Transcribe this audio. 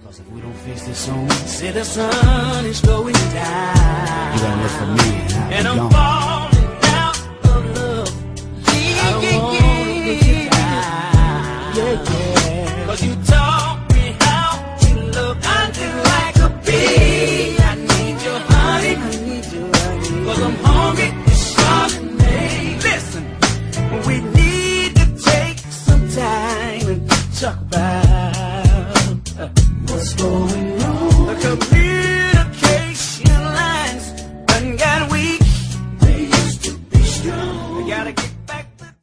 Cause if we don't fix this soon, say the sun is going down. You gotta look for me, and I'm falling out of love. I don't wanna get you down. Yeah. Cause you taught me how to love until like a bee. I need your honey, cause I'm hungry, it's calling me. Listen, we need to take some time and talk about what's going on.